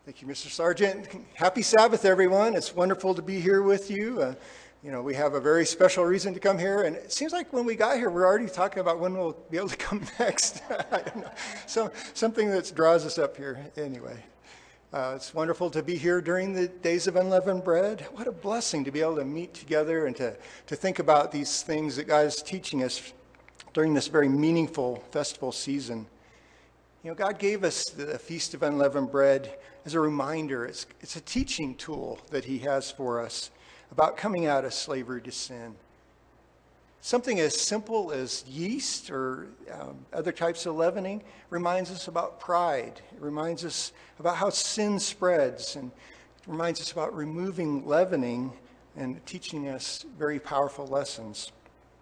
Thank you, Mr. Sargent. Happy Sabbath, everyone. It's wonderful to be here with you. We have a very special reason to come here, and it seems like when we got here, we're already talking about when we'll be able to come next. I don't know. So something that draws us up here. Anyway, it's wonderful to be here during the days of unleavened bread. What a blessing to be able to meet together and to think about these things that God is teaching us during this very meaningful festival season. God gave us the Feast of Unleavened Bread as a reminder. It's a teaching tool that he has for us about coming out of slavery to sin. Something as simple as yeast or other types of leavening reminds us about pride. It reminds us about how sin spreads, and reminds us about removing leavening and teaching us very powerful lessons.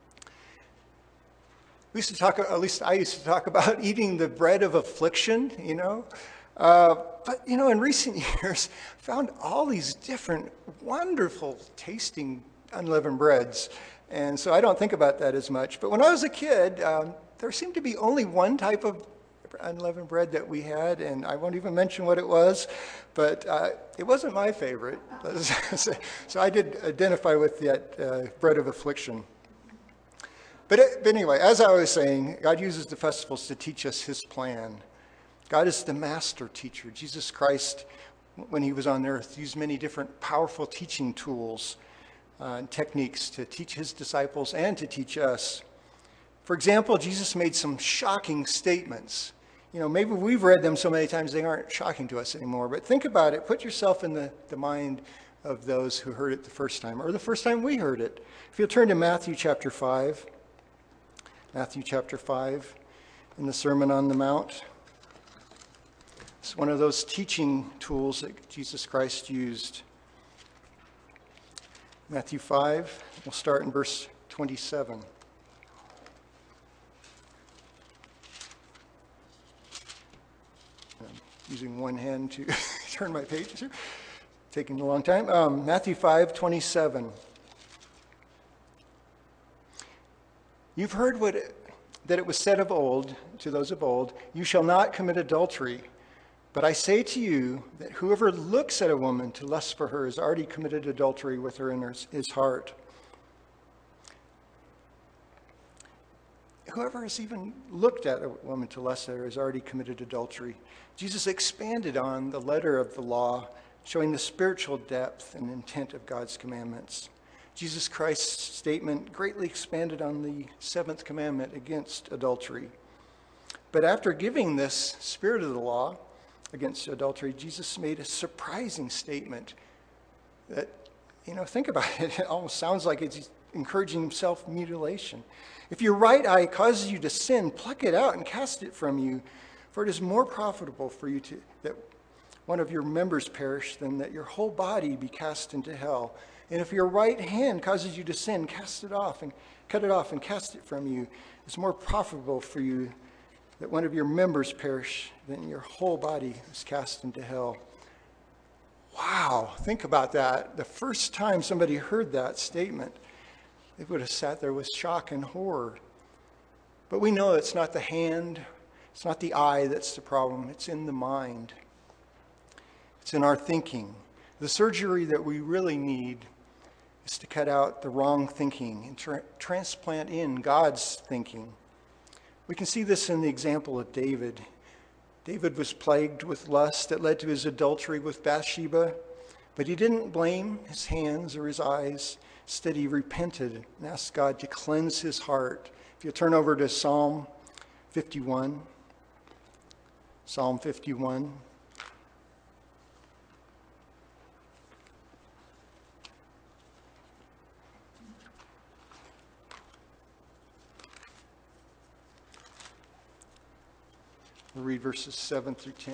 We used to talk, at least I used to talk about eating the bread of affliction, But, in recent years, I found all these different wonderful tasting unleavened breads. And so I don't think about that as much. But when I was a kid, there seemed to be only one type of unleavened bread that we had, and I won't even mention what it was, but it wasn't my favorite. So I did identify with that bread of affliction. But anyway, as I was saying, God uses the festivals to teach us his plan. God is the master teacher. Jesus Christ, when he was on earth, used many different powerful teaching tools and techniques to teach his disciples and to teach us. For example, Jesus made some shocking statements. Maybe we've read them so many times they aren't shocking to us anymore. But think about it. Put yourself in the mind of those who heard it the first time, or the first time we heard it. If you'll turn to Matthew chapter 5. Matthew chapter 5 in the Sermon on the Mount. It's one of those teaching tools that Jesus Christ used. Matthew 5, we'll start in verse 27. I'm using one hand to turn my pages here. Taking a long time. Matthew 5, 27. You've heard that it was said of old, to those of old, you shall not commit adultery. But I say to you that whoever looks at a woman to lust for her has already committed adultery with her in his heart. Whoever has even looked at a woman to lust at her has already committed adultery. Jesus expanded on the letter of the law, showing the spiritual depth and intent of God's commandments. Jesus Christ's statement greatly expanded on the seventh commandment against adultery. But after giving this spirit of the law against adultery, Jesus made a surprising statement that, think about it, it almost sounds like it's encouraging self-mutilation. If your right eye causes you to sin, pluck it out and cast it from you, for it is more profitable for you that one of your members perish than that your whole body be cast into hell. And if your right hand causes you to sin, cut it off and cast it from you. It's more profitable for you that one of your members perish than your whole body is cast into hell. Wow, think about that. The first time somebody heard that statement, they would have sat there with shock and horror. But we know it's not the hand, it's not the eye that's the problem, it's in the mind. It's in our thinking. The surgery that we really need is to cut out the wrong thinking and transplant in God's thinking. We can see this in the example of David. David was plagued with lust that led to his adultery with Bathsheba, but he didn't blame his hands or his eyes. Instead, he repented and asked God to cleanse his heart. If you turn over to Psalm 51. Psalm 51. We'll read verses 7 through 10.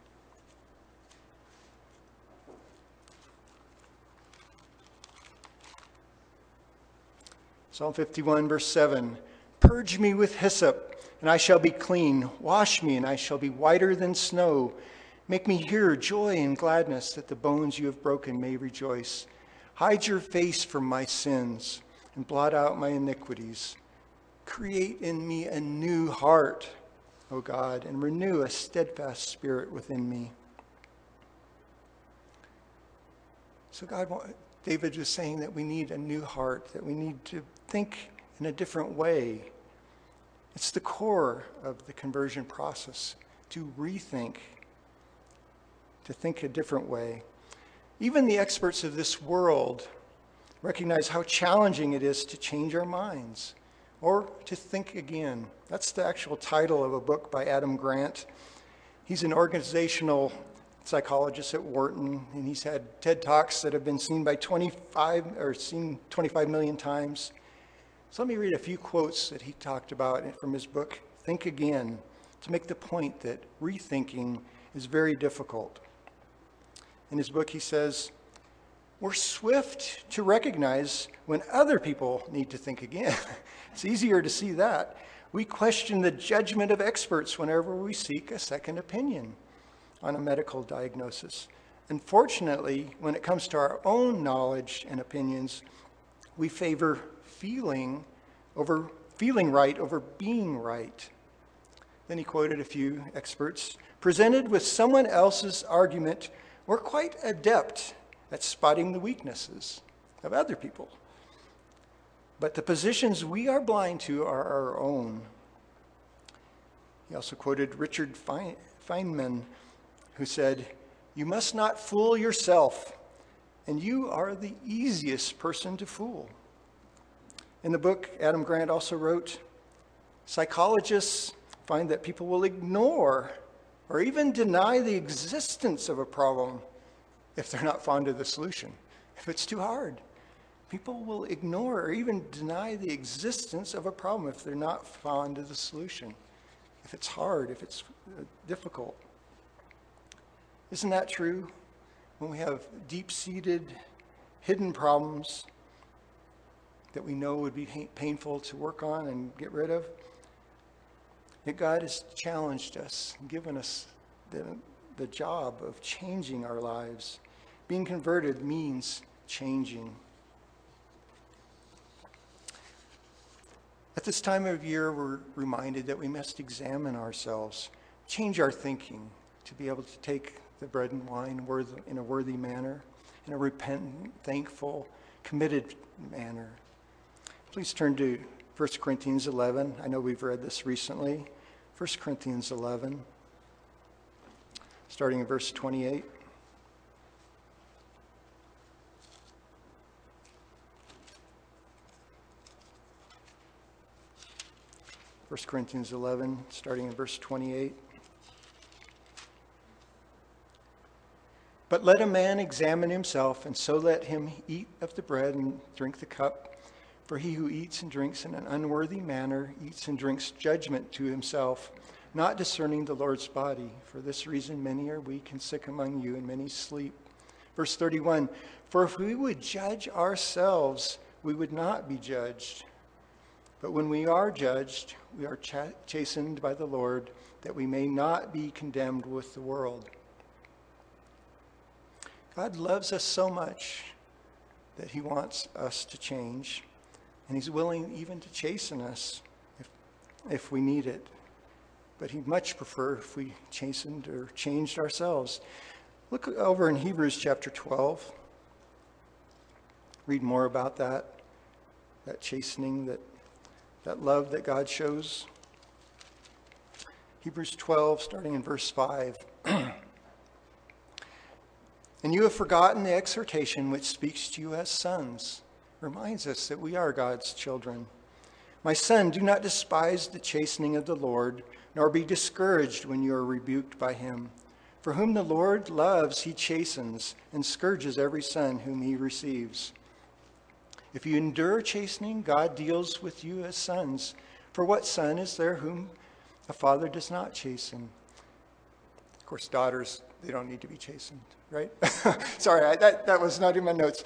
Psalm 51, verse 7. Purge me with hyssop, and I shall be clean. Wash me, and I shall be whiter than snow. Make me hear joy and gladness, that the bones you have broken may rejoice. Hide your face from my sins, and blot out my iniquities. Create in me a new heart, O God, and renew a steadfast spirit within me. So David is saying that we need a new heart, that we need to think in a different way. It's the core of the conversion process, to rethink, to think a different way. Even the experts of this world recognize how challenging it is to change our minds or to think again. That's the actual title of a book by Adam Grant. He's an organizational psychologist at Wharton, and he's had TED Talks that have been seen by 25 million times. So let me read a few quotes that he talked about from his book, Think Again, to make the point that rethinking is very difficult. In his book, he says, we're swift to recognize when other people need to think again. It's easier to see that. We question the judgment of experts whenever we seek a second opinion on a medical diagnosis. Unfortunately, when it comes to our own knowledge and opinions, we favor feeling right over being right. Then he quoted a few experts. Presented with someone else's argument, we're quite adept at spotting the weaknesses of other people. But the positions we are blind to are our own. He also quoted Richard Feynman, who said, "You must not fool yourself, and you are the easiest person to fool." In the book, Adam Grant also wrote, psychologists find that people will ignore or even deny the existence of a problem if they're not fond of the solution. If it's too hard, people will ignore or even deny the existence of a problem if they're not fond of the solution. If it's hard, if it's difficult. Isn't that true? When we have deep-seated, hidden problems that we know would be painful to work on and get rid of, yet God has challenged us, given us the job of changing our lives. Being converted means changing. At this time of year, we're reminded that we must examine ourselves, change our thinking to be able to take the bread and wine in a worthy manner, in a repentant, thankful, committed manner. Please turn to 1 Corinthians 11. I know we've read this recently. 1 Corinthians 11, starting in verse 28. First Corinthians 11, starting in verse 28. But let a man examine himself, and so let him eat of the bread and drink the cup. For he who eats and drinks in an unworthy manner eats and drinks judgment to himself, not discerning the Lord's body. For this reason many are weak and sick among you, and many sleep. Verse 31, for if we would judge ourselves, we would not be judged. But when we are judged, we are chastened by the Lord, that we may not be condemned with the world. God loves us so much that he wants us to change, and he's willing even to chasten us if we need it. But he'd much prefer if we chastened or changed ourselves. Look over in Hebrews chapter 12. Read more about that chastening, that love that God shows. Hebrews 12, starting in verse 5. And you have forgotten the exhortation which speaks to you as sons. Reminds us that we are God's children. My son, do not despise the chastening of the Lord, nor be discouraged when you are rebuked by him. For whom the Lord loves, he chastens, and scourges every son whom he receives. If you endure chastening, God deals with you as sons. For what son is there whom a father does not chasten? Of course, daughters, they don't need to be chastened, right? Sorry, that was not in my notes.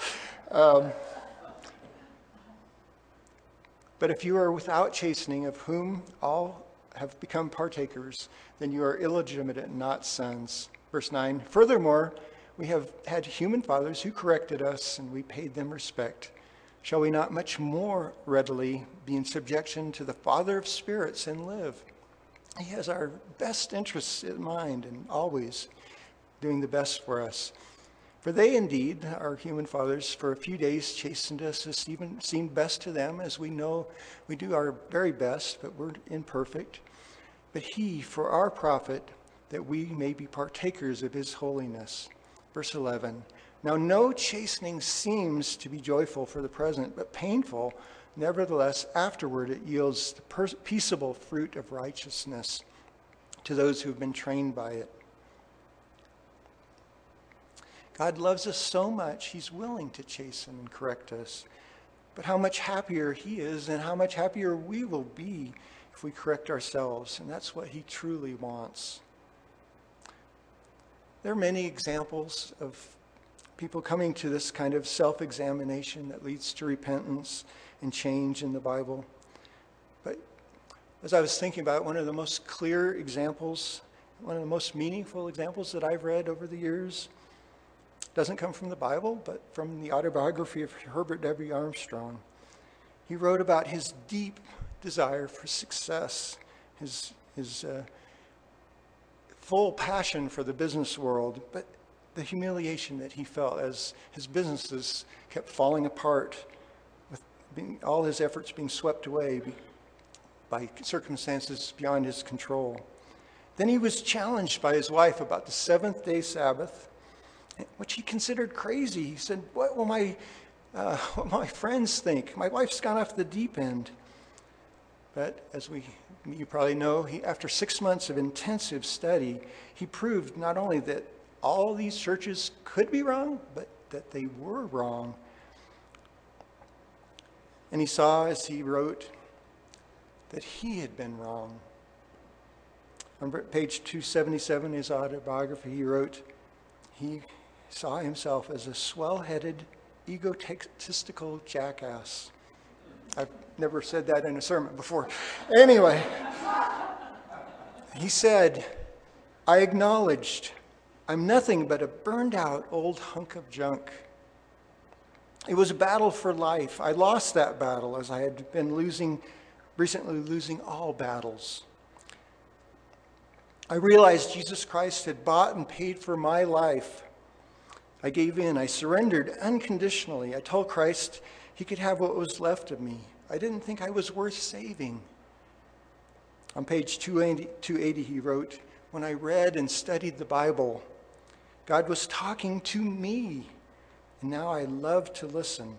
But if you are without chastening, of whom all have become partakers, then you are illegitimate and not sons. Verse 9, furthermore, we have had human fathers who corrected us, and we paid them respect. Shall we not much more readily be in subjection to the Father of spirits and live? He has our best interests in mind and always doing the best for us. For they indeed, our human fathers, for a few days chastened us as even seemed best to them, as we know we do our very best, but we're imperfect. But he, for our profit, that we may be partakers of his holiness. Verse 11, now no chastening seems to be joyful for the present, but painful. Nevertheless, afterward it yields the peaceable fruit of righteousness to those who have been trained by it. God loves us so much, he's willing to chasten and correct us. But how much happier he is and how much happier we will be if we correct ourselves. And that's what he truly wants. There are many examples of people coming to this kind of self-examination that leads to repentance and change in the Bible. But as I was thinking about it, one of the most clear examples, one of the most meaningful examples that I've read over the years doesn't come from the Bible, but from the autobiography of Herbert W. Armstrong. He wrote about his deep desire for success, his full passion for the business world, but the humiliation that he felt as his businesses kept falling apart, with all his efforts being swept away by circumstances beyond his control. Then he was challenged by his wife about the seventh-day Sabbath, which he considered crazy. He said, what will my friends think? My wife's gone off the deep end. But as you probably know, after 6 months of intensive study, he proved not only that all these churches could be wrong, but that they were wrong. And he saw, as he wrote, that he had been wrong. On page 277 of his autobiography, he wrote, he saw himself as a swell-headed, egotistical jackass. I've never said that in a sermon before. Anyway, he said, I acknowledged I'm nothing but a burned-out old hunk of junk. It was a battle for life. I lost that battle as I had been recently losing all battles. I realized Jesus Christ had bought and paid for my life. I gave in. I surrendered unconditionally. I told Christ he could have what was left of me. I didn't think I was worth saving. On page 280, he wrote, when I read and studied the Bible, God was talking to me, and now I love to listen.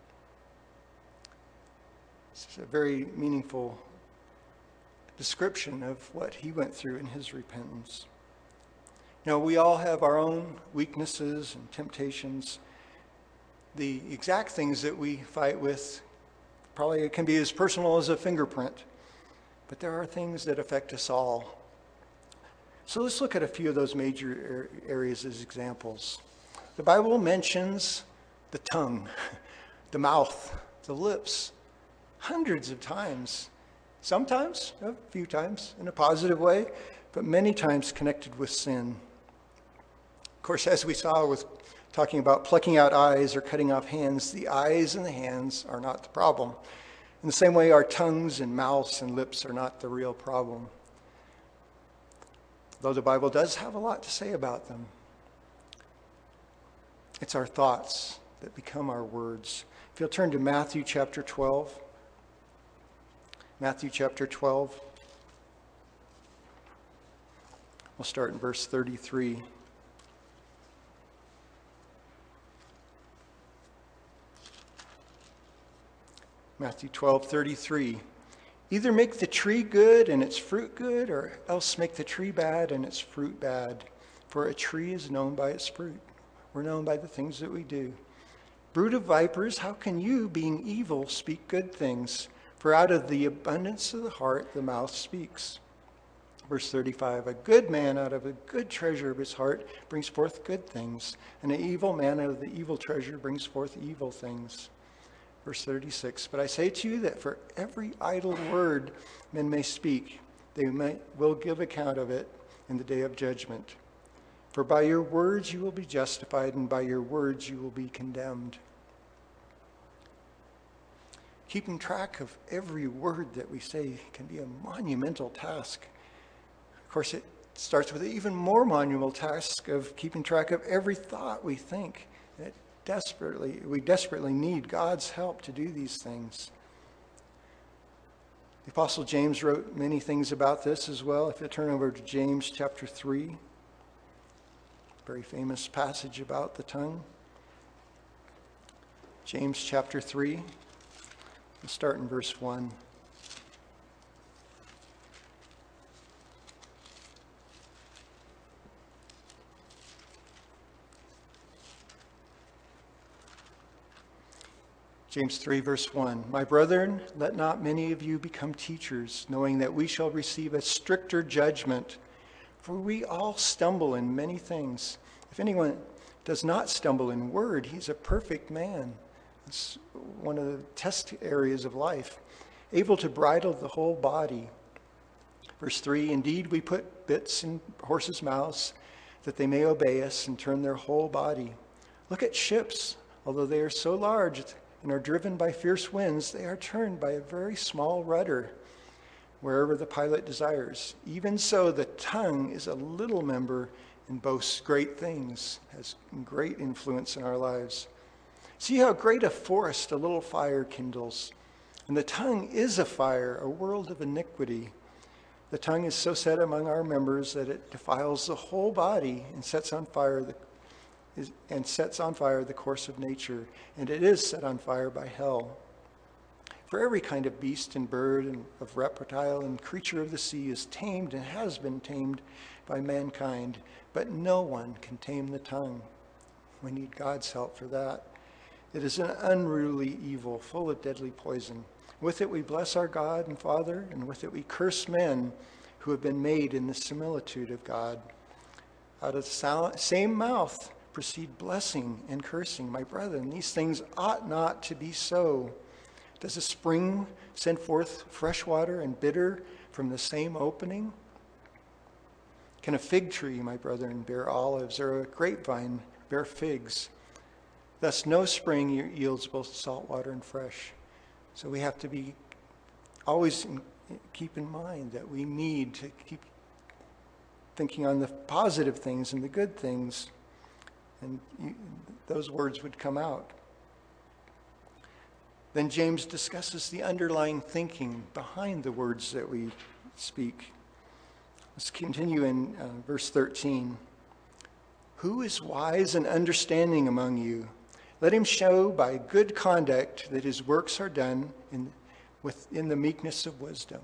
This is a very meaningful description of what he went through in his repentance. Now, we all have our own weaknesses and temptations. The exact things that we fight with probably can be as personal as a fingerprint, but there are things that affect us all. So let's look at a few of those major areas as examples. The Bible mentions the tongue, the mouth, the lips, hundreds of times. Sometimes, a few times, in a positive way, but many times connected with sin. Of course, as we saw with talking about plucking out eyes or cutting off hands, the eyes and the hands are not the problem. In the same way, our tongues and mouths and lips are not the real problem. Though the Bible does have a lot to say about them. It's our thoughts that become our words. If you'll turn to Matthew chapter 12. Matthew chapter 12. We'll start in verse 33. Matthew 12:33. Either make the tree good and its fruit good, or else make the tree bad and its fruit bad. For a tree is known by its fruit. We're known by the things that we do. Brood of vipers, how can you, being evil, speak good things? For out of the abundance of the heart, the mouth speaks. Verse 35, a good man out of a good treasure of his heart brings forth good things, and an evil man out of the evil treasure brings forth evil things. Verse 36, but I say to you that for every idle word men may speak, they will give account of it in the day of judgment. For by your words you will be justified, and by your words you will be condemned. Keeping track of every word that we say can be a monumental task. Of course, starts with an even more monumental task of keeping track of every thought we think. We desperately need God's help to do these things. The Apostle James wrote many things about this as well. If you turn over to James chapter 3, very famous passage about the tongue. James chapter 3, we'll start in verse 1. James 3, verse 1. My brethren, let not many of you become teachers, knowing that we shall receive a stricter judgment. For we all stumble in many things. If anyone does not stumble in word, he's a perfect man. It's one of the test areas of life. Able to bridle the whole body. Verse 3, indeed we put bits in horses' mouths, that they may obey us and turn their whole body. Look at ships, although they are so large and are driven by fierce winds, they are turned by a very small rudder, wherever the pilot desires. Even so, the tongue is a little member and boasts great things, has great influence in our lives. See how great a forest a little fire kindles. And the tongue is a fire, a world of iniquity. The tongue is so set among our members that it defiles the whole body and sets on fire the course of nature, and it is set on fire by hell. For every kind of beast and bird and of reptile and creature of the sea is tamed and has been tamed by mankind, but no one can tame the tongue. We need God's help for that. It is an unruly evil, full of deadly poison. With it we bless our God and Father, and with it we curse men who have been made in the similitude of God. Out of the same mouth proceed blessing and cursing. My brethren, these things ought not to be so. Does a spring send forth fresh water and bitter from the same opening? Can a fig tree, my brethren, bear olives, or a grapevine bear figs? Thus no spring yields both salt water and fresh. So we have to be always keep in mind that we need to keep thinking on the positive things and the good things. And those words would come out. Then James discusses the underlying thinking behind the words that we speak. Let's continue in verse 13. Who is wise and understanding among you? Let him show by good conduct that his works are done within the meekness of wisdom.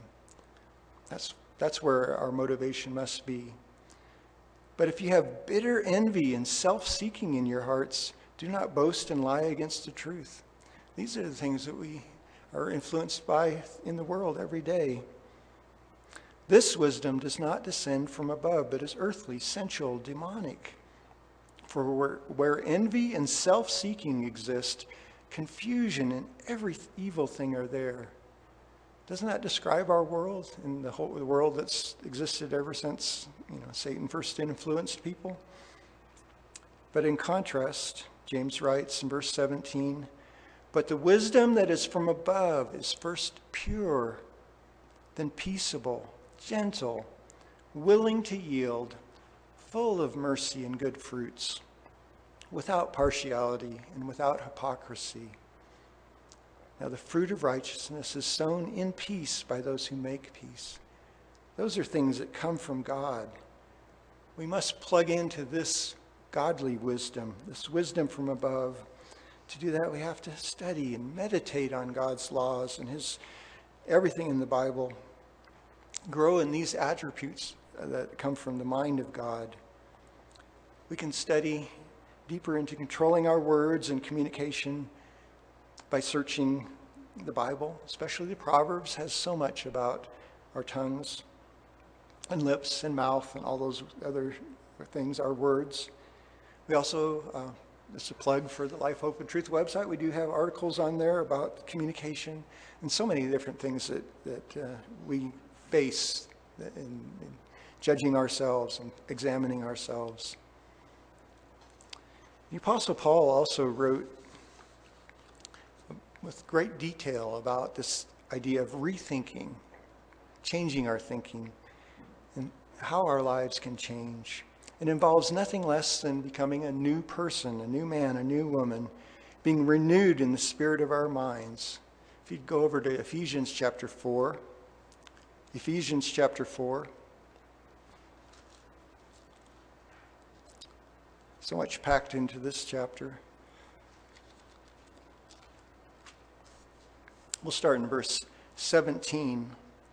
That's where our motivation must be. But if you have bitter envy and self-seeking in your hearts, do not boast and lie against the truth. These are the things that we are influenced by in the world every day. This wisdom does not descend from above, but is earthly, sensual, demonic. For where envy and self-seeking exist, confusion and every evil thing are there. Doesn't that describe our world and the world that's existed ever since Satan first influenced people? But in contrast, James writes in verse 17, but the wisdom that is from above is first pure, then peaceable, gentle, willing to yield, full of mercy and good fruits, without partiality and without hypocrisy. Now the fruit of righteousness is sown in peace by those who make peace. Those are things that come from God. We must plug into this godly wisdom, this wisdom from above. To do that, we have to study and meditate on God's laws and everything in the Bible. Grow in these attributes that come from the mind of God. We can study deeper into controlling our words and communication by searching the Bible, especially the Proverbs, has so much about our tongues and lips and mouth and all those other things, our words. We also, this is a plug for the Life, Hope, and Truth website. We do have articles on there about communication and so many different things that we face in judging ourselves and examining ourselves. The Apostle Paul also wrote with great detail about this idea of rethinking, changing our thinking, and how our lives can change. It involves nothing less than becoming a new person, a new man, a new woman, being renewed in the spirit of our minds. If you'd go over to Ephesians chapter 4. Ephesians chapter 4. So much packed into this chapter. We'll start in verse 17.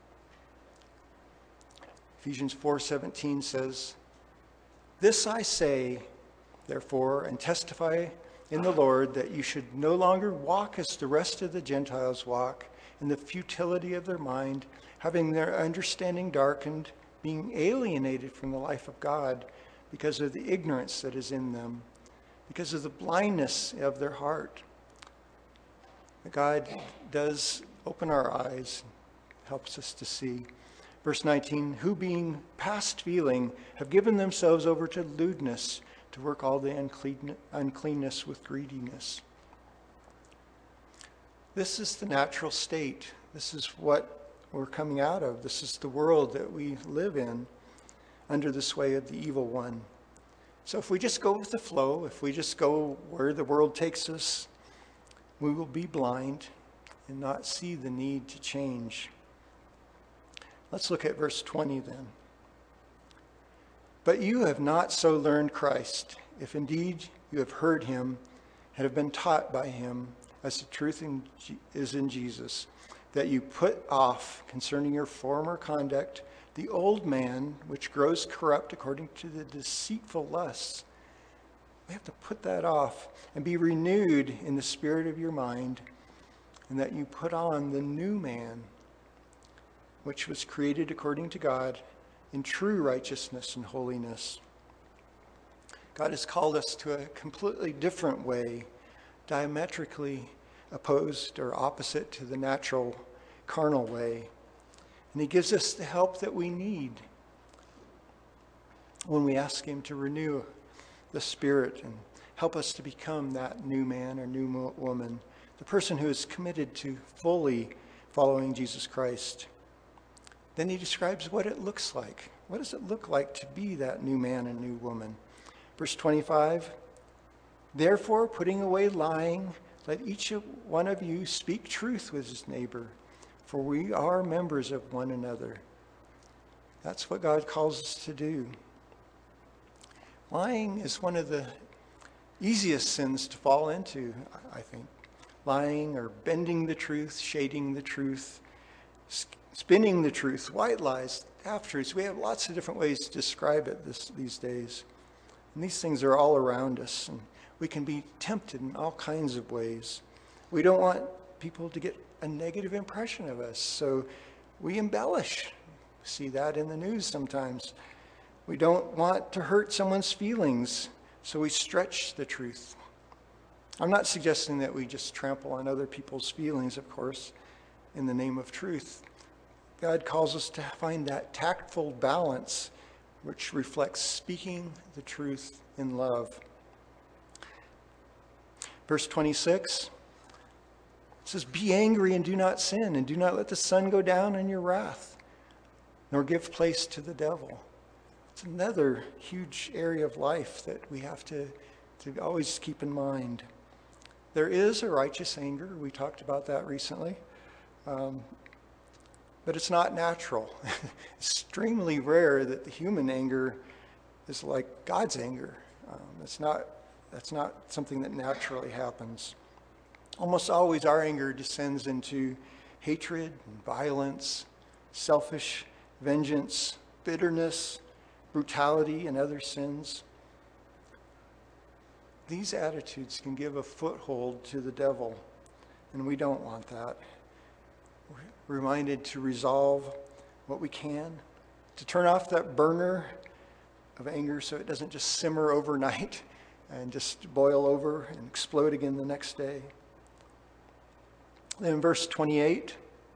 Ephesians 4:17 says, "This I say, therefore, and testify in the Lord, that you should no longer walk as the rest of the Gentiles walk, in the futility of their mind, having their understanding darkened, being alienated from the life of God because of the ignorance that is in them, because of the blindness of their heart." God does open our eyes, helps us to see. Verse 19, "Who being past feeling have given themselves over to lewdness, to work all the uncleanness with greediness." This is the natural state. This is what we're coming out of. This is the world that we live in under the sway of the evil one. So if we just go with the flow, if we just go where the world takes us, we will be blind and not see the need to change. Let's look at verse 20 then. "But you have not so learned Christ, if indeed you have heard him and have been taught by him, as the truth is in Jesus, that you put off concerning your former conduct the old man, which grows corrupt according to the deceitful lusts." We have to put that off and be renewed in the spirit of your mind, and that you put on the new man, which was created according to God in true righteousness and holiness. God has called us to a completely different way, diametrically opposed or opposite to the natural carnal way. And he gives us the help that we need when we ask him to renew the spirit and help us to become that new man or new woman, the person who is committed to fully following Jesus Christ. Then he describes what it looks like. What does it look like to be that new man and new woman? Verse 25, "Therefore, putting away lying, let each one of you speak truth with his neighbor, for we are members of one another." That's what God calls us to do. Lying is one of the easiest sins to fall into, I think. Lying or bending the truth, shading the truth, spinning the truth, white lies, half-truths. We have lots of different ways to describe it these days. And these things are all around us, and we can be tempted in all kinds of ways. We don't want people to get a negative impression of us, so we embellish. See that in the news sometimes. We don't want to hurt someone's feelings, so we stretch the truth. I'm not suggesting that we just trample on other people's feelings, of course, in the name of truth. God calls us to find that tactful balance which reflects speaking the truth in love. Verse 26, it says, "Be angry and do not sin, and do not let the sun go down in your wrath, nor give place to the devil." It's another huge area of life that we have to always keep in mind. There is a righteous anger. We talked about that recently. But it's not natural. It's extremely rare that the human anger is like God's anger. That's not something that naturally happens. Almost always our anger descends into hatred and violence, selfish vengeance, bitterness, brutality, and other sins. These attitudes can give a foothold to the devil, and we don't want that. We're reminded to resolve what we can, to turn off that burner of anger so it doesn't just simmer overnight and just boil over and explode again the next day. Then in verse 28,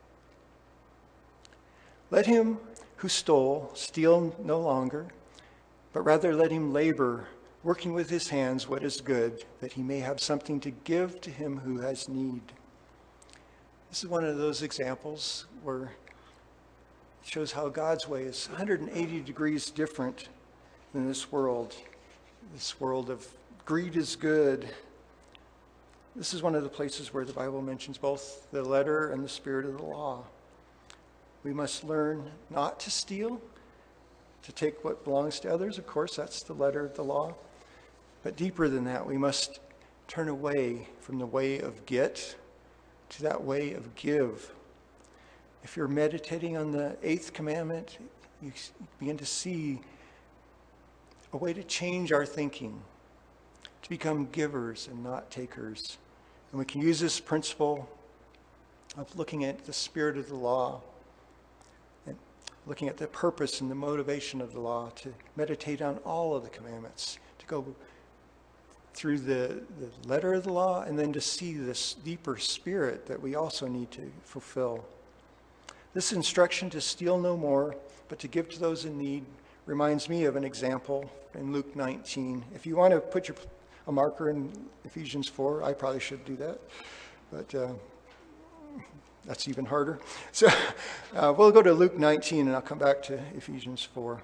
"Let him who stole steal no longer, but rather let him labor, working with his hands what is good, that he may have something to give to him who has need." This is one of those examples where It shows how God's way is 180 degrees different than this world of greed is good. This is one of the places where the Bible mentions both the letter and the spirit of the law. We must learn not to steal, to take what belongs to others. Of course, that's the letter of the law. But deeper than that, we must turn away from the way of get to that way of give. If you're meditating on the 8th commandment, you begin to see a way to change our thinking, to become givers and not takers. And we can use this principle of looking at the spirit of the law and looking at the purpose and the motivation of the law to meditate on all of the commandments, to go through the letter of the law and then to see this deeper spirit that we also need to fulfill. This instruction to steal no more, but to give to those in need, reminds me of an example in Luke 19. If you want to put a marker in Ephesians 4, I probably should do that, but that's even harder. So we'll go to Luke 19 and I'll come back to Ephesians 4.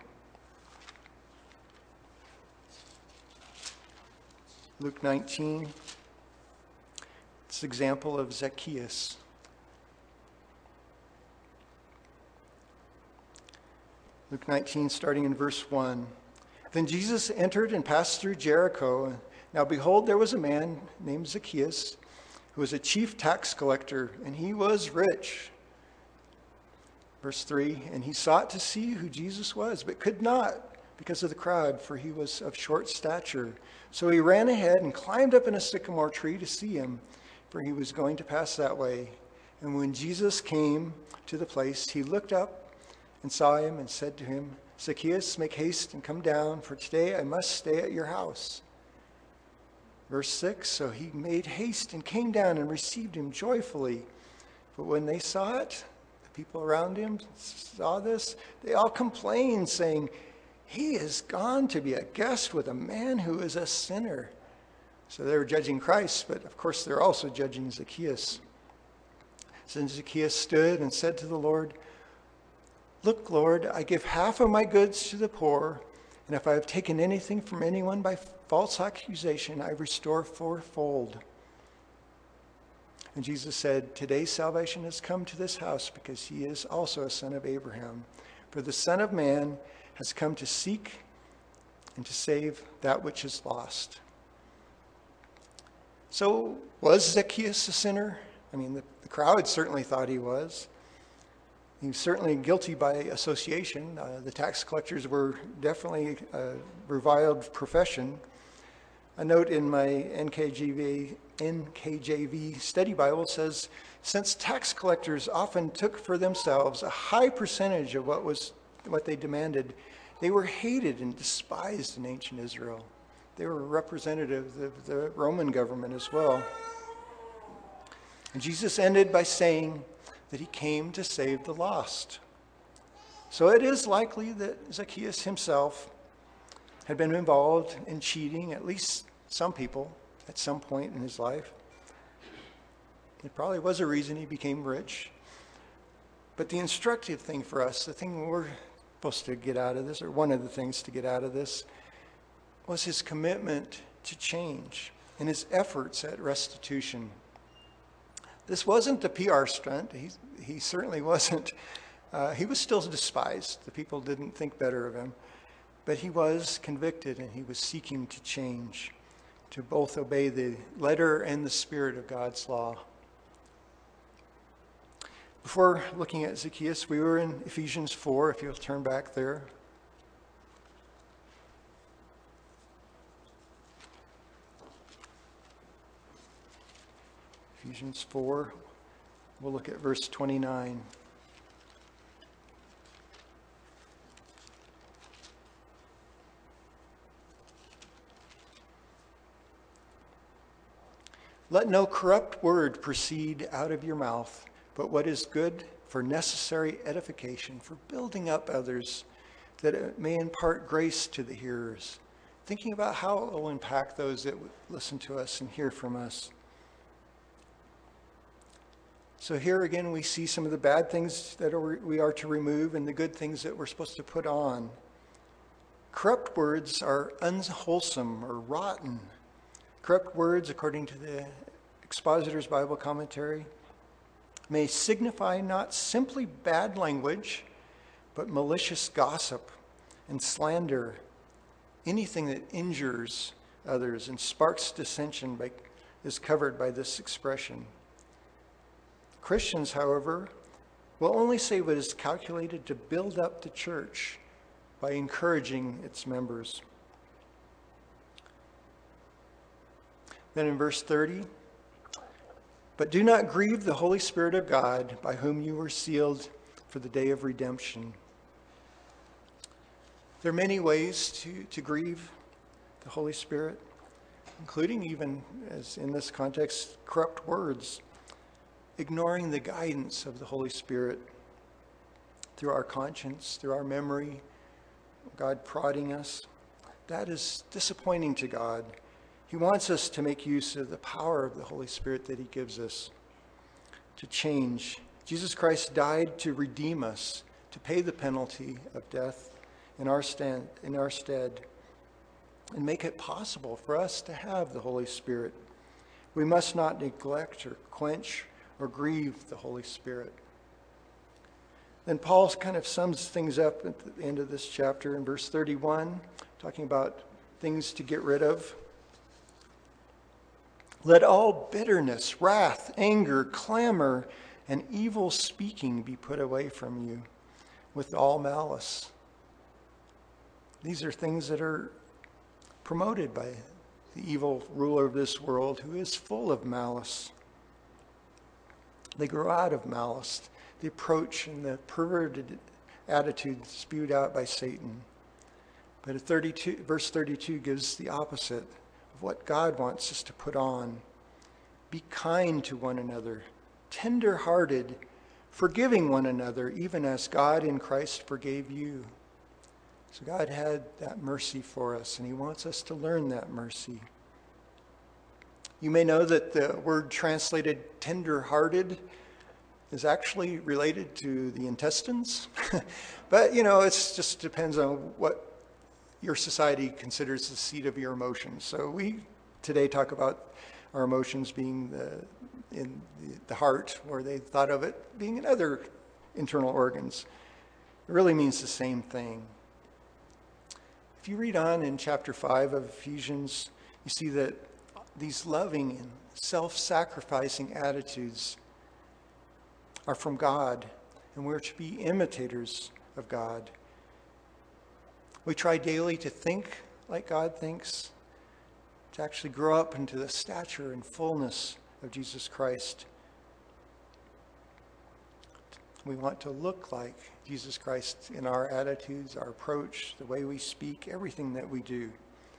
Luke 19, it's an example of Zacchaeus. Luke 19, starting in verse 1. Then Jesus entered and passed through Jericho. Now behold, there was a man named Zacchaeus, who was a chief tax collector, and he was rich. Verse 3, and he sought to see who Jesus was, but could not because of the crowd, for he was of short stature. So he ran ahead and climbed up in a sycamore tree to see him, for he was going to pass that way. And when Jesus came to the place, he looked up and saw him and said to him, Zacchaeus, make haste and come down, for today I must stay at your house. Verse 6, so he made haste and came down and received him joyfully. But when they saw it, the people around him saw this, they all complained, saying, he is gone to be a guest with a man who is a sinner. So they were judging Christ, but of course they're also judging Zacchaeus. So Zacchaeus stood and said to the Lord, look, Lord, I give half of my goods to the poor, and if I have taken anything from anyone by false accusation, I restore fourfold. And Jesus said, today salvation has come to this house because he is also a son of Abraham. For the Son of Man has come to seek and to save that which is lost. So was Zacchaeus a sinner? I mean, the crowd certainly thought he was. He was certainly guilty by association. The tax collectors were definitely a reviled profession. A note in my NKJV study Bible says, since tax collectors often took for themselves a high percentage of what they demanded, they were hated and despised in ancient Israel. They were representative of the Roman government as well. And Jesus ended by saying that he came to save the lost. So it is likely that Zacchaeus himself had been involved in cheating at least some people at some point in his life. It probably was a reason he became rich. But the instructive thing for us, the thing we're supposed to get out of this, or one of the things to get out of this, was his commitment to change and his efforts at restitution. This wasn't a PR stunt. He certainly wasn't. He was still despised. The people didn't think better of him. But he was convicted and he was seeking to change, to both obey the letter and the spirit of God's law. Before looking at Zacchaeus, we were in Ephesians 4, if you'll turn back there. Ephesians 4, we'll look at verse 29. Let no corrupt word proceed out of your mouth, but what is good for necessary edification, for building up others, that it may impart grace to the hearers. Thinking about how it will impact those that listen to us and hear from us. So here again, we see some of the bad things that we are to remove and the good things that we're supposed to put on. Corrupt words are unwholesome or rotten. Corrupt words, according to the Expositor's Bible Commentary, may signify not simply bad language, but malicious gossip and slander, anything that injures others and sparks dissension is covered by this expression. Christians, however, will only say what is calculated to build up the church by encouraging its members. Then in verse 30, but do not grieve the Holy Spirit of God, by whom you were sealed for the day of redemption. There are many ways to grieve the Holy Spirit, including even, as in this context, corrupt words, ignoring the guidance of the Holy Spirit through our conscience, through our memory, God prodding us. That is disappointing to God. He wants us to make use of the power of the Holy Spirit that he gives us to change. Jesus Christ died to redeem us, to pay the penalty of death in our stead, and make it possible for us to have the Holy Spirit. We must not neglect or quench or grieve the Holy Spirit. Then Paul kind of sums things up at the end of this chapter in verse 31, talking about things to get rid of. Let all bitterness, wrath, anger, clamor, and evil speaking be put away from you with all malice. These are things that are promoted by the evil ruler of this world who is full of malice. They grow out of malice, the approach and the perverted attitude spewed out by Satan. But verse 32 gives the opposite of what God wants us to put on. Be kind to one another, tender-hearted, forgiving one another, even as God in Christ forgave you. So God had that mercy for us, and he wants us to learn that mercy. You may know that the word translated tender-hearted is actually related to the intestines. But, it just depends on what your society considers the seat of your emotions. So we today talk about our emotions being in the heart, where they thought of it being in other internal organs. It really means the same thing. If you read on in chapter 5 of Ephesians, you see that these loving and self-sacrificing attitudes are from God, and we're to be imitators of God. We try daily to think like God thinks, to actually grow up into the stature and fullness of Jesus Christ. We want to look like Jesus Christ in our attitudes, our approach, the way we speak, everything that we do.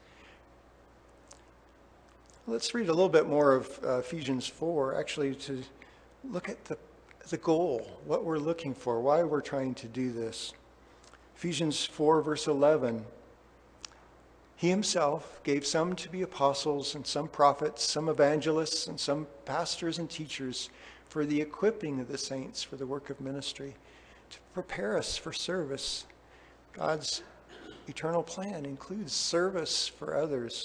Let's read a little bit more of Ephesians 4, actually, to look at the goal, what we're looking for, why we're trying to do this. Ephesians 4, verse 11. He himself gave some to be apostles and some prophets, some evangelists, and some pastors and teachers for the equipping of the saints for the work of ministry, to prepare us for service. God's eternal plan includes service for others,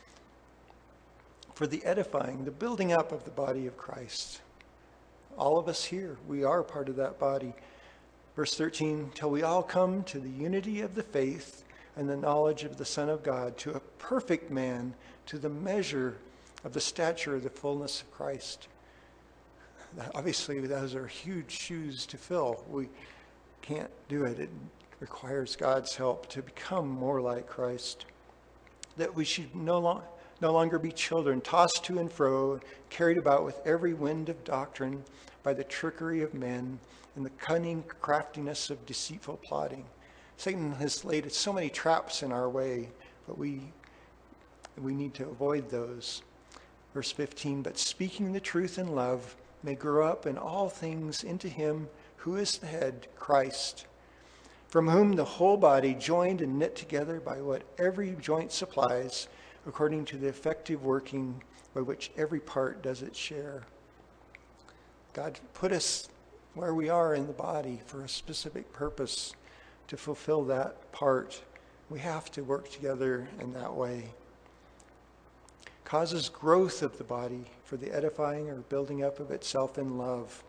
for the edifying, the building up of the body of Christ. All of us here, we are part of that body. Verse 13, till we all come to the unity of the faith and the knowledge of the Son of God, to a perfect man, to the measure of the stature of the fullness of Christ. Obviously, those are huge shoes to fill. We can't do it. It requires God's help to become more like Christ. That we should no longer be children, tossed to and fro, carried about with every wind of doctrine by the trickery of men and the cunning craftiness of deceitful plotting. Satan has laid so many traps in our way, but we need to avoid those. Verse 15, but speaking the truth in love may grow up in all things into him who is the head, Christ, from whom the whole body, joined and knit together by what every joint supplies, according to the effective working by which every part does its share. God put us where we are in the body for a specific purpose to fulfill that part. We have to work together in that way. Causes growth of the body for the edifying or building up of itself in love.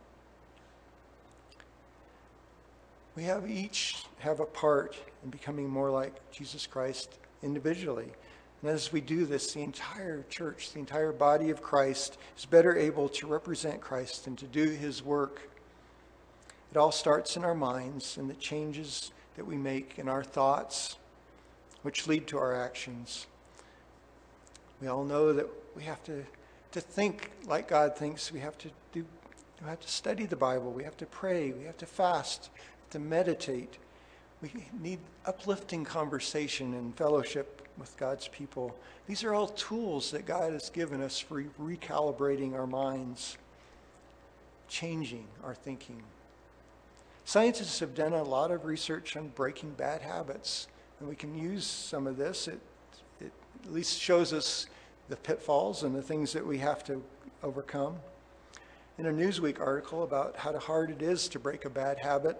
We each have a part in becoming more like Jesus Christ individually. And as we do this, the entire church, the entire body of Christ is better able to represent Christ and to do his work. It all starts in our minds and the changes that we make in our thoughts, which lead to our actions. We all know that we have to think like God thinks. We have to study the Bible. We have to pray. We have to fast, to meditate. We need uplifting conversation and fellowship with God's people. These are all tools that God has given us for recalibrating our minds, changing our thinking. Scientists have done a lot of research on breaking bad habits, and we can use some of this. It at least shows us the pitfalls and the things that we have to overcome. In a Newsweek article about how hard it is to break a bad habit,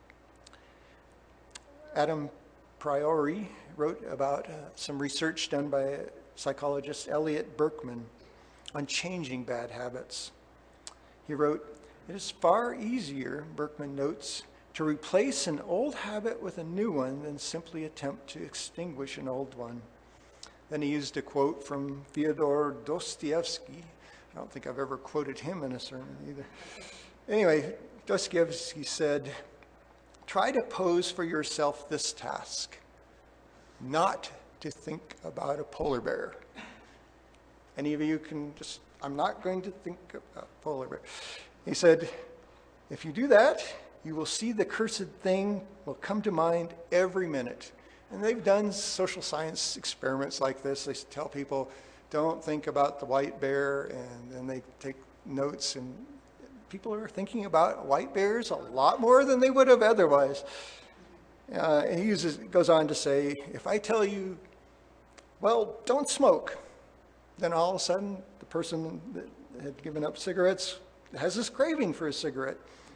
Adam Priori wrote about some research done by psychologist Elliot Berkman on changing bad habits. He wrote, "It is far easier," Berkman notes, "to replace an old habit with a new one than simply attempt to extinguish an old one." Then he used a quote from Fyodor Dostoevsky. I don't think I've ever quoted him in a sermon either. Anyway, Dostoevsky said, "Try to pose for yourself this task, not to think about a polar bear." Any of you can just, I'm not going to think about polar bear. He said, if you do that, you will see the cursed thing will come to mind every minute. And they've done social science experiments like this. They tell people, don't think about the white bear, and then they take notes, and people are thinking about white bears a lot more than they would have otherwise. And he goes on to say, if I tell you, well, don't smoke, then all of a sudden the person that had given up cigarettes has this craving for a cigarette.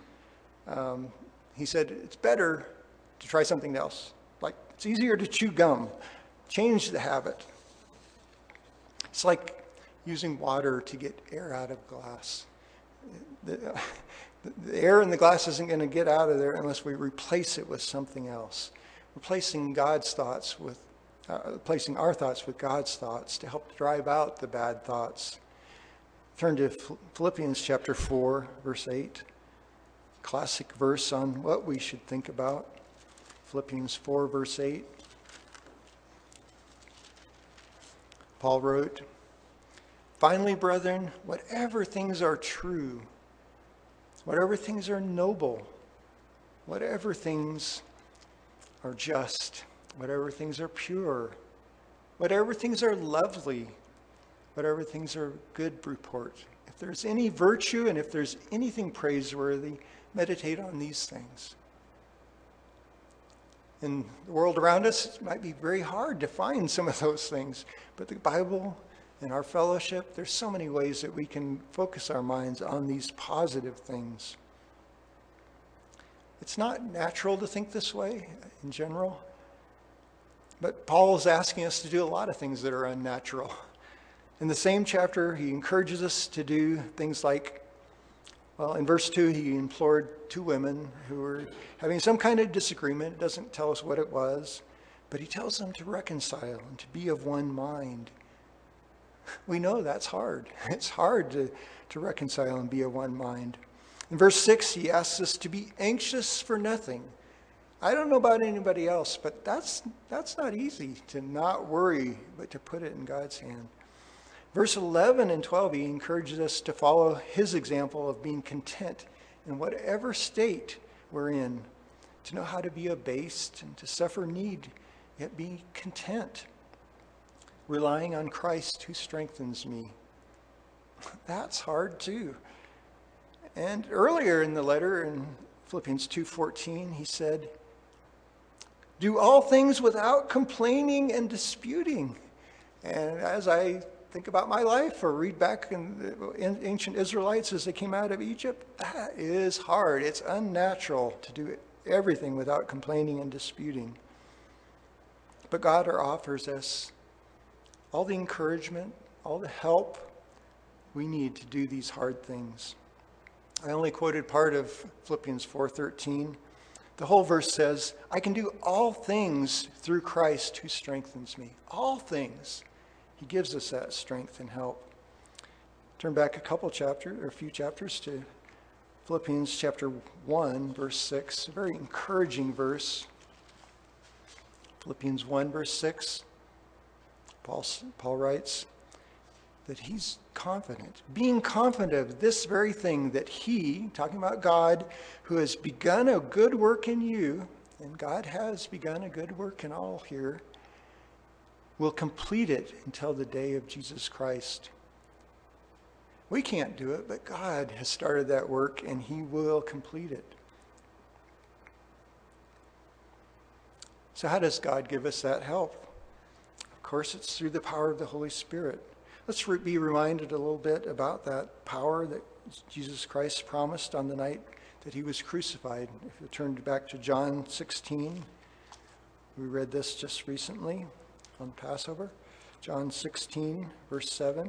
He said, it's better to try something else. Like, it's easier to chew gum. Change the habit. It's like using water to get air out of glass. The air in the glass isn't going to get out of there unless we replace it with something else. Replacing God's thoughts with, replacing our thoughts with God's thoughts to help drive out the bad thoughts. Turn to Philippians chapter 4, verse 8. Classic verse on what we should think about. Philippians 4, verse 8. Paul wrote, finally, brethren, whatever things are true, whatever things are noble, whatever things are just, whatever things are pure, whatever things are lovely, whatever things are good report. If there's any virtue and if there's anything praiseworthy, meditate on these things. In the world around us, it might be very hard to find some of those things, but the Bible and our fellowship, there's so many ways that we can focus our minds on these positive things. It's not natural to think this way in general, but Paul is asking us to do a lot of things that are unnatural. In the same chapter, he encourages us to do things like, well, in verse 2, he implored two women who were having some kind of disagreement. It doesn't tell us what it was, but he tells them to reconcile and to be of one mind. We know that's hard. It's hard to reconcile and be of one mind. In verse 6, he asks us to be anxious for nothing. I don't know about anybody else, but that's not easy to not worry, but to put it in God's hand. Verse 11 and 12, he encourages us to follow his example of being content in whatever state we're in, to know how to be abased and to suffer need, yet be content, relying on Christ who strengthens me. That's hard too. And earlier in the letter, in Philippians 2:14, he said, do all things without complaining and disputing. And as I think about my life or read back in the ancient Israelites as they came out of Egypt, that is hard. It's unnatural to do everything without complaining and disputing. But God offers us all the encouragement, all the help we need to do these hard things. I only quoted part of Philippians 4:13. The whole verse says, I can do all things through Christ who strengthens me. All things. He gives us that strength and help. Turn back a few chapters to Philippians chapter 1, verse 6. A very encouraging verse. Philippians 1, verse 6. Paul writes that he's confident, being confident of this very thing, that he, talking about God, who has begun a good work in you, and God has begun a good work in all here, will complete it until the day of Jesus Christ. We can't do it, but God has started that work and he will complete it. So how does God give us that help? Of course, it's through the power of the Holy Spirit. Let's be reminded a little bit about that power that Jesus Christ promised on the night that he was crucified. If you turn back to John 16, we read this just recently on Passover. John 16, verse 7.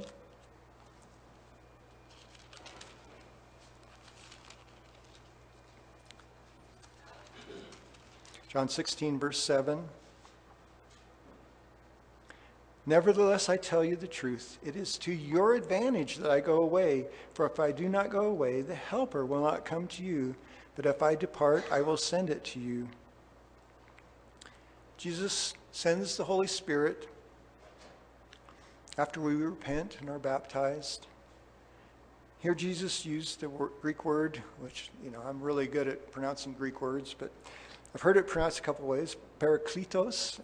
John 16, verse 7. Nevertheless, I tell you the truth. It is to your advantage that I go away. For if I do not go away, the Helper will not come to you. But if I depart, I will send it to you. Jesus sends the Holy Spirit after we repent and are baptized. Here Jesus used the Greek word, which, I'm really good at pronouncing Greek words, but I've heard it pronounced a couple ways. Parakletos.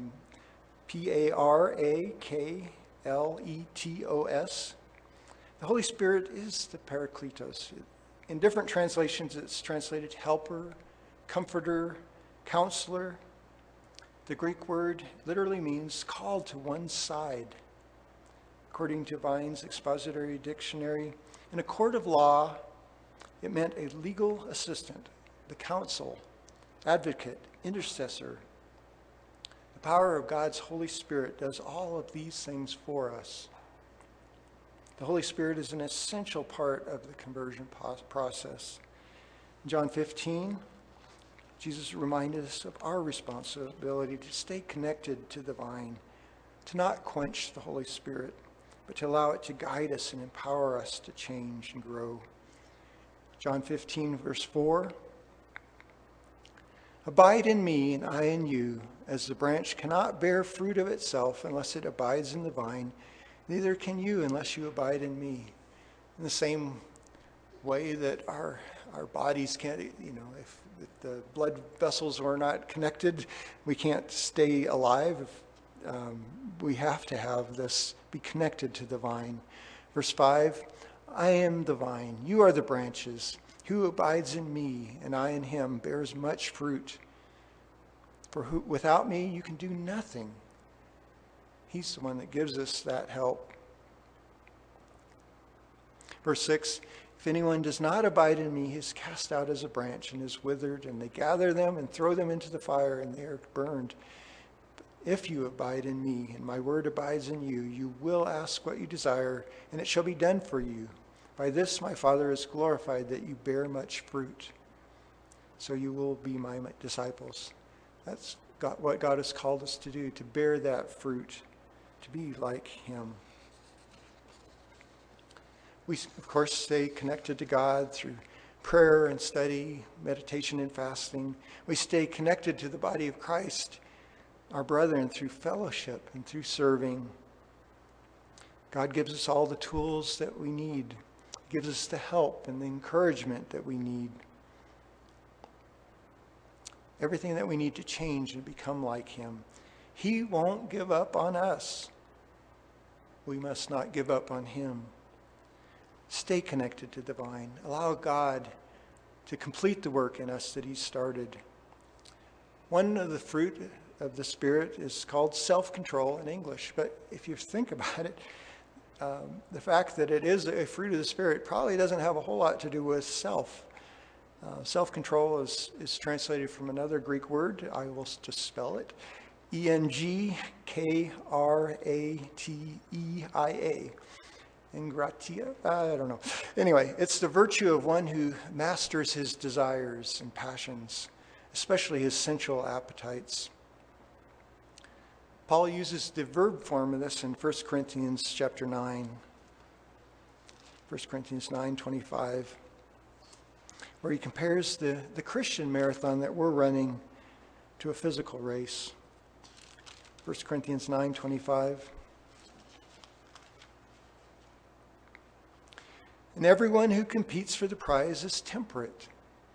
Parakletos. The Holy Spirit is the Parakletos. In different translations, it's translated helper, comforter, counselor. The Greek word literally means called to one's side. According to Vine's Expository Dictionary, in a court of law, it meant a legal assistant, the counsel, advocate, intercessor. The power of God's Holy Spirit does all of these things for us. The Holy Spirit is an essential part of the conversion process. In John 15, Jesus reminded us of our responsibility to stay connected to the vine, to not quench the Holy Spirit, but to allow it to guide us and empower us to change and grow. John 15, verse 4. Abide in me and I in you, as the branch cannot bear fruit of itself unless it abides in the vine, neither can you unless you abide in me. In the same way that our bodies can't, if the blood vessels are not connected, we can't stay alive. We have to have this be connected to the vine. Verse 5, I am the vine, you are the branches. Who abides in me and I in him bears much fruit. For without me you can do nothing. He's the one that gives us that help. Verse 6, if anyone does not abide in me, he is cast out as a branch and is withered, and they gather them and throw them into the fire, and they are burned. If you abide in me, and my word abides in you, you will ask what you desire, and it shall be done for you. By this my Father is glorified, that you bear much fruit. So you will be my disciples. That's what God has called us to do, to bear that fruit, to be like him. We, of course, stay connected to God through prayer and study, meditation and fasting. We stay connected to the body of Christ, our brethren, through fellowship and through serving. God gives us all the tools that we need. He gives us the help and the encouragement that we need. Everything that we need to change and become like him. He won't give up on us. We must not give up on him. Stay connected to the vine. Allow God to complete the work in us that he started. One of the fruit of the Spirit is called self-control in English. But if you think about it, the fact that it is a fruit of the Spirit probably doesn't have a whole lot to do with self. Self-control is translated from another Greek word. I will just spell it. Engratia. Ingratia? I don't know. Anyway, it's the virtue of one who masters his desires and passions, especially his sensual appetites. Paul uses the verb form of this in 1 Corinthians chapter 9. 1 Corinthians 9:25, where he compares the Christian marathon that we're running to a physical race. 1 Corinthians 9:25. And everyone who competes for the prize is temperate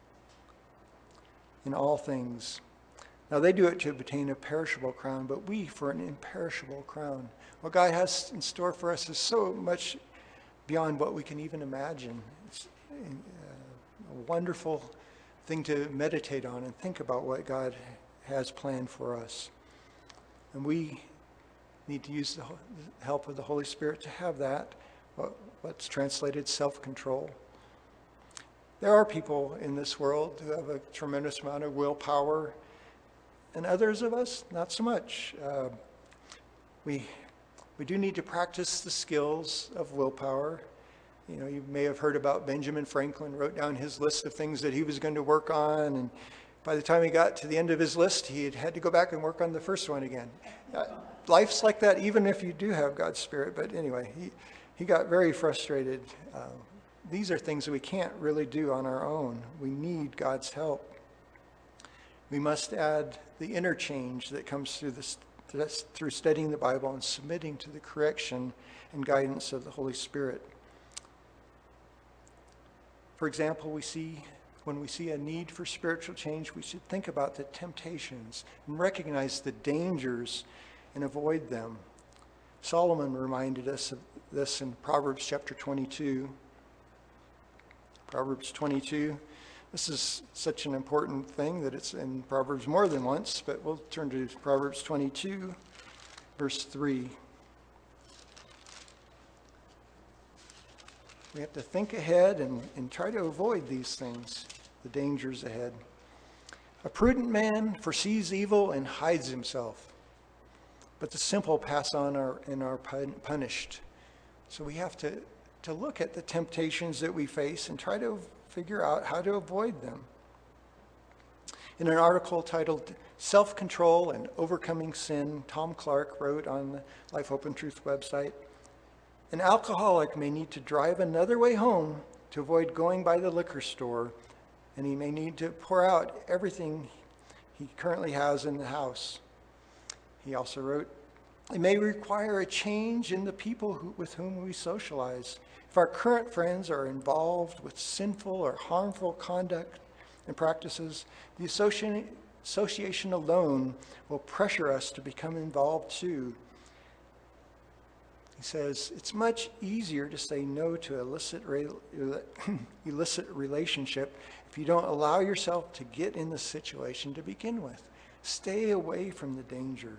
in all things. Now they do it to obtain a perishable crown, but we for an imperishable crown. What God has in store for us is so much beyond what we can even imagine. It's a wonderful thing to meditate on and think about what God has planned for us. And we need to use the help of the Holy Spirit to have that, what's translated self-control. There are people in this world who have a tremendous amount of willpower, and others of us, not so much. We do need to practice the skills of willpower. You know, you may have heard about Benjamin Franklin wrote down his list of things that he was going to work on, and by the time he got to the end of his list, he had to go back and work on the first one again. Life's like that, even if you do have God's Spirit. But anyway, he got very frustrated. These are things that we can't really do on our own. We need God's help. We must add the interchange that comes through studying the Bible and submitting to the correction and guidance of the Holy Spirit. For example, when we see a need for spiritual change, we should think about the temptations and recognize the dangers and avoid them. Solomon reminded us of this in Proverbs chapter 22. Proverbs 22. This is such an important thing that it's in Proverbs more than once, but we'll turn to Proverbs 22, verse 3. We have to think ahead and try to avoid these things, the dangers ahead. A prudent man foresees evil and hides himself, but the simple pass on and are punished. So we have to look at the temptations that we face and try to figure out how to avoid them. In an article titled Self-Control and Overcoming Sin, Tom Clark wrote on the Life, Hope, and Truth website, an alcoholic may need to drive another way home to avoid going by the liquor store, and he may need to pour out everything he currently has in the house. He also wrote, it may require a change in the people with whom we socialize. If our current friends are involved with sinful or harmful conduct and practices, the association alone will pressure us to become involved too. He says, it's much easier to say no to illicit relationship if you don't allow yourself to get in the situation to begin with. Stay away from the danger.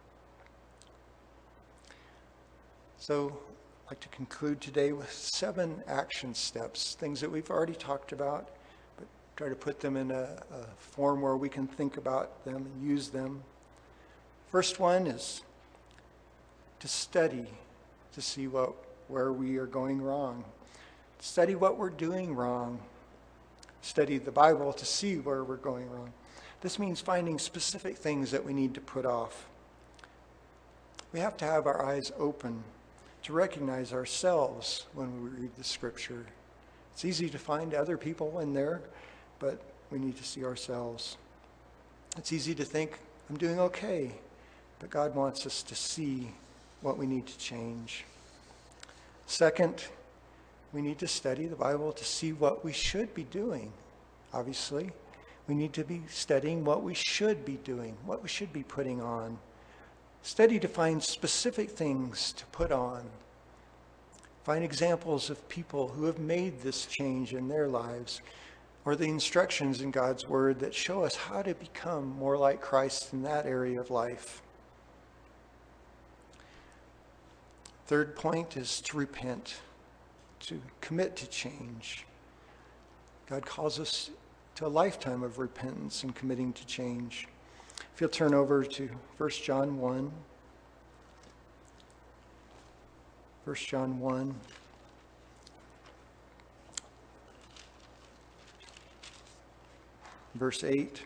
So I'd like to conclude today with 7 action steps, things that we've already talked about, but try to put them in a form where we can think about them and use them. First one is to study to see where we are going wrong. Study what we're doing wrong. Study the Bible to see where we're going wrong. This means finding specific things that we need to put off. We have to have our eyes open to recognize ourselves when we read the Scripture. It's easy to find other people in there, but we need to see ourselves. It's easy to think, I'm doing okay, but God wants us to see what we need to change. Second, we need to study the Bible to see what we should be doing. Obviously, we need to be studying what we should be doing, what we should be putting on. Study to find specific things to put on. Find examples of people who have made this change in their lives, or the instructions in God's Word that show us how to become more like Christ in that area of life. Third point is to repent, to commit to change. God calls us to a lifetime of repentance and committing to change. If you'll turn over to 1 John 1. 1 John 1. Verse 8.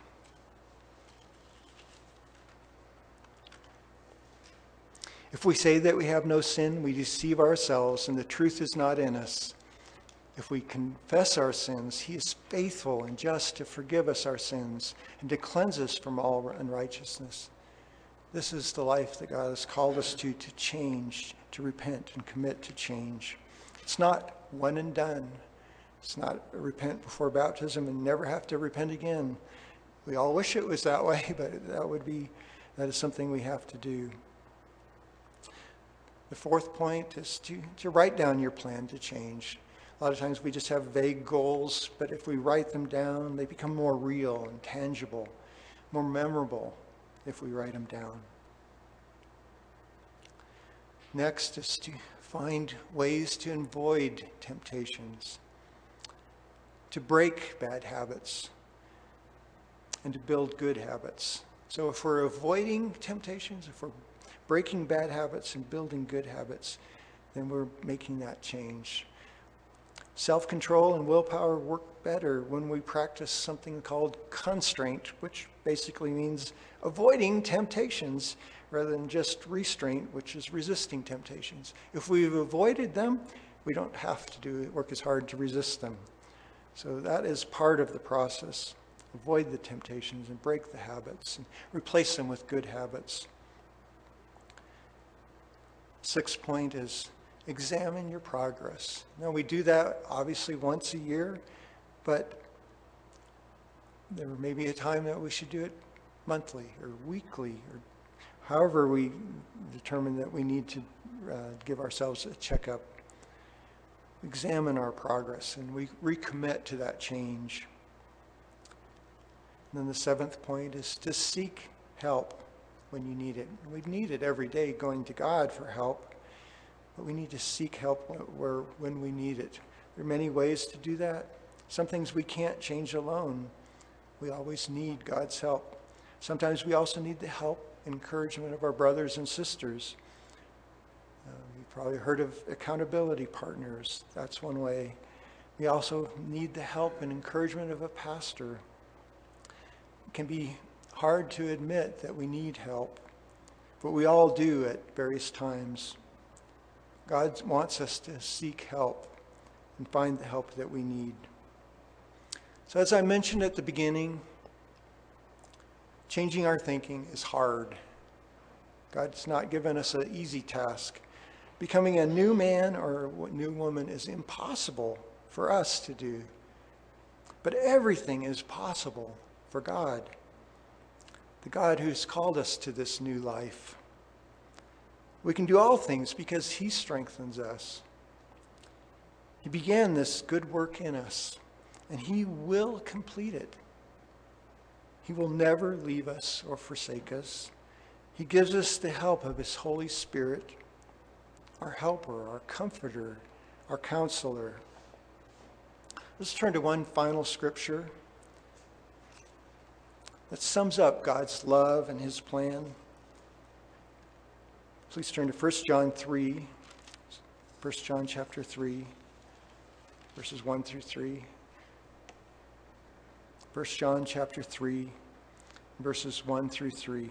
If we say that we have no sin, we deceive ourselves, and the truth is not in us. If we confess our sins, he is faithful and just to forgive us our sins and to cleanse us from all unrighteousness. This is the life that God has called us to change, to repent and commit to change. It's not one and done. It's not repent before baptism and never have to repent again. We all wish it was that way, but that is something we have to do. The fourth point is to write down your plan to change. A lot of times we just have vague goals, but if we write them down, they become more real and tangible, more memorable if we write them down. Next is to find ways to avoid temptations, to break bad habits, and to build good habits. So if we're avoiding temptations, if we're breaking bad habits and building good habits, then we're making that change. Self-control and willpower work better when we practice something called constraint, which basically means avoiding temptations rather than just restraint, which is resisting temptations. If we've avoided them, we don't have to work as hard to resist them. So that is part of the process. Avoid the temptations and break the habits and replace them with good habits. Sixth point is examine your progress. Now, we do that obviously once a year, but there may be a time that we should do it monthly or weekly, or however we determine that we need to give ourselves a checkup. Examine our progress and we recommit to that change. And then the seventh point is to seek help when you need it. We need it every day, going to God for help. But we need to seek help when we need it. There are many ways to do that. Some things we can't change alone. We always need God's help. Sometimes we also need the help, encouragement of our brothers and sisters. You've probably heard of accountability partners. That's one way. We also need the help and encouragement of a pastor. It can be hard to admit that we need help, but we all do at various times. God wants us to seek help and find the help that we need. So as I mentioned at the beginning, changing our thinking is hard. God's not given us an easy task. Becoming a new man or a new woman is impossible for us to do. But everything is possible for God, the God who's called us to this new life. We can do all things because he strengthens us. He began this good work in us, and he will complete it. He will never leave us or forsake us. He gives us the help of his Holy Spirit, our helper, our comforter, our counselor. Let's turn to one final scripture that sums up God's love and his plan. Please turn to 1 John 3, 1 John chapter 3, verses 1 through 3. 1 John chapter 3, verses 1 through 3.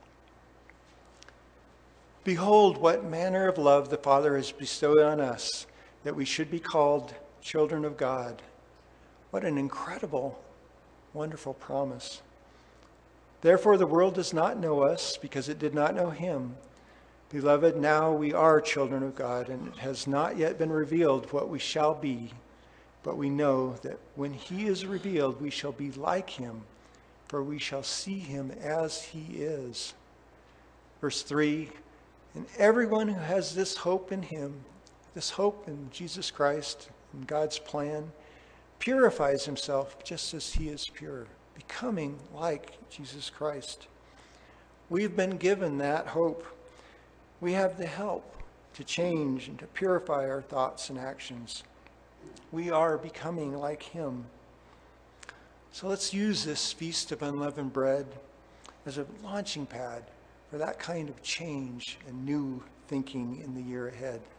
Behold, what manner of love the Father has bestowed on us, that we should be called children of God. What an incredible, wonderful promise. Therefore the world does not know us, because it did not know him. Beloved, now we are children of God, and it has not yet been revealed what we shall be. But we know that when he is revealed, we shall be like him, for we shall see him as he is. Verse 3, and everyone who has this hope in him, this hope in Jesus Christ and God's plan, purifies himself just as he is pure, becoming like Jesus Christ. We've been given that hope. We have the help. to change and to purify our thoughts and actions. We are becoming like him. So let's use this Feast of Unleavened Bread as a launching pad for that kind of change and new thinking in the year ahead.